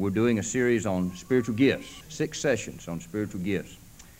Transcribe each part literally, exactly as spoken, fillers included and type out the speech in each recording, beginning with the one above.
We're doing a series on spiritual gifts, six sessions on spiritual gifts.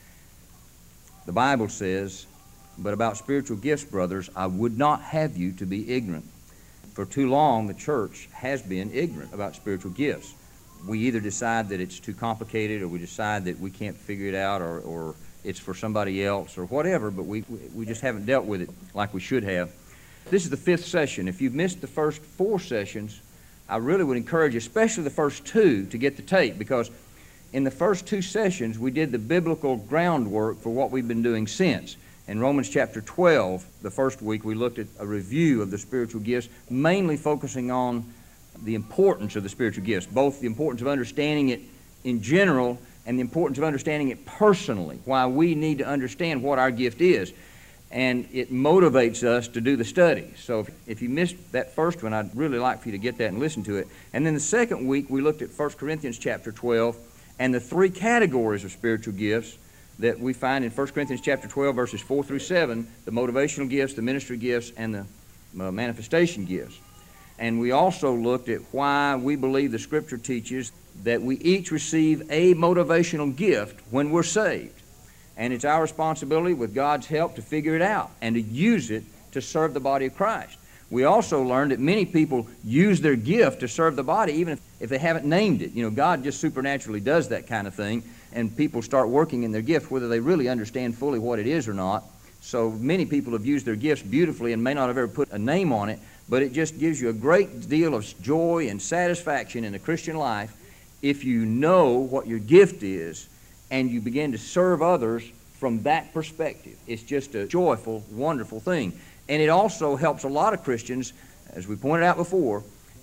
The Bible says, "But about spiritual gifts, brothers, I would not have you to be ignorant." For too long, the church has been ignorant about spiritual gifts. We either decide that it's too complicated, or we decide that we can't figure it out, or, or it's for somebody else, or whatever, but we, we just haven't dealt with it like we should have. This is the fifth session. If you've missed the first four sessions, I really would encourage you, especially the first two, to get the tape, because in the first two sessions, we did the biblical groundwork for what we've been doing since. In Romans chapter twelve, the first week, we looked at a review of the spiritual gifts, mainly focusing on the importance of the spiritual gifts, both the importance of understanding it in general and the importance of understanding it personally, why we need to understand what our gift is. And it motivates us to do the study. So if, if you missed that first one, I'd really like for you to get that and listen to it. And then the second week, we looked at First Corinthians chapter twelve and the three categories of spiritual gifts that we find in First Corinthians chapter twelve, verses four through seven, the motivational gifts, the ministry gifts, and the uh, manifestation gifts. And we also looked at why we believe the Scripture teaches that we each receive a motivational gift when we're saved. And it's our responsibility, with God's help, to figure it out and to use it to serve the body of Christ. We also learned that many people use their gift to serve the body, even if, if they haven't named it. You know, God just supernaturally does that kind of thing, and people start working in their gift, whether they really understand fully what it is or not. So many people have used their gifts beautifully and may not have ever put a name on it, but it just gives you a great deal of joy and satisfaction in the Christian life if you know what your gift is and you begin to serve others from that perspective. It's just a joyful, wonderful thing. And it also helps a lot of Christians, as we pointed out before,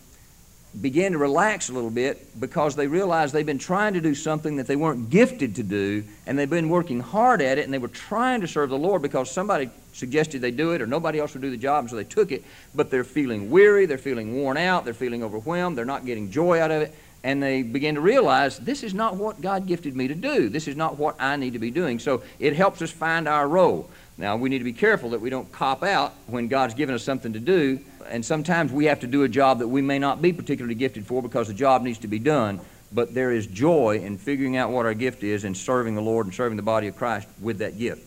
begin to relax a little bit because they realize they've been trying to do something that they weren't gifted to do, and they've been working hard at it, and they were trying to serve the Lord because somebody suggested they do it or nobody else would do the job, and so they took it, but they're feeling weary, they're feeling worn out, they're feeling overwhelmed, they're not getting joy out of it, and they begin to realize this is not what God gifted me to do. This is not what I need to be doing. So it helps us find our role. Now, we need to be careful that we don't cop out when God's given us something to do, and sometimes we have to do a job that we may not be particularly gifted for because the job needs to be done, but there is joy in figuring out what our gift is and serving the Lord and serving the body of Christ with that gift.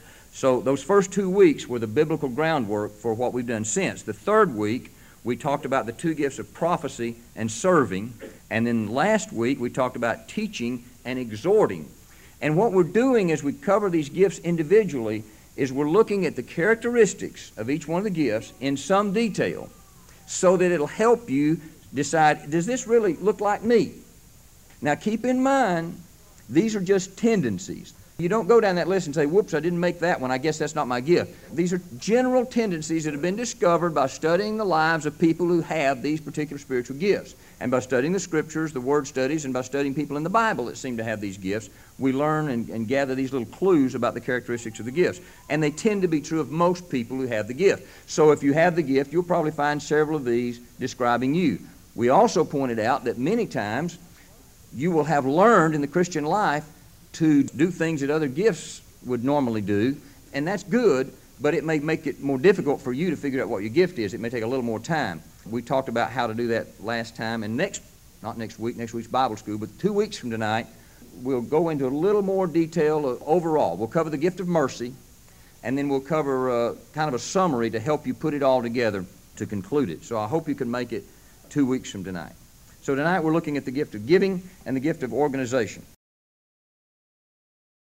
So those first two weeks were the biblical groundwork for what we've done since. The third week, we talked about the two gifts of prophecy and serving, and then last week we talked about teaching and exhorting. And what we're doing as we cover these gifts individually is we're looking at the characteristics of each one of the gifts in some detail so that it'll help you decide, does this really look like me? Now keep in mind, these are just tendencies. You don't go down that list and say, whoops, I didn't make that one, I guess that's not my gift. These are general tendencies that have been discovered by studying the lives of people who have these particular spiritual gifts. And by studying the Scriptures, the Word studies, and by studying people in the Bible that seem to have these gifts, we learn and, and gather these little clues about the characteristics of the gifts. And they tend to be true of most people who have the gift. So if you have the gift, you'll probably find several of these describing you. We also pointed out that many times you will have learned in the Christian life to do things that other gifts would normally do, and that's good, but it may make it more difficult for you to figure out what your gift is. It may take a little more time. We talked about how to do that last time, and next, not next week, next week's Bible school, but two weeks from tonight, we'll go into a little more detail of overall. We'll cover the gift of mercy, and then we'll cover uh, kind of a summary to help you put it all together to conclude it. So I hope you can make it two weeks from tonight. So tonight we're looking at the gift of giving and the gift of organization.